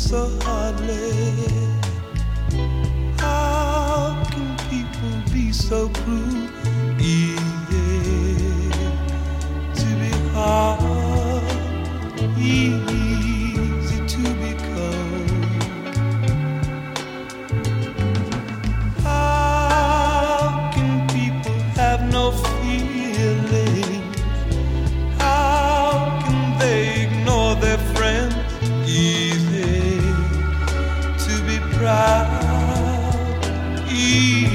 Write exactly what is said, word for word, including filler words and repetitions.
so hardly. How can people be so cruel? Easy to be hard, easy to be cold. How can people have no feelings? How can they ignore their friends? Easy to be proud, easy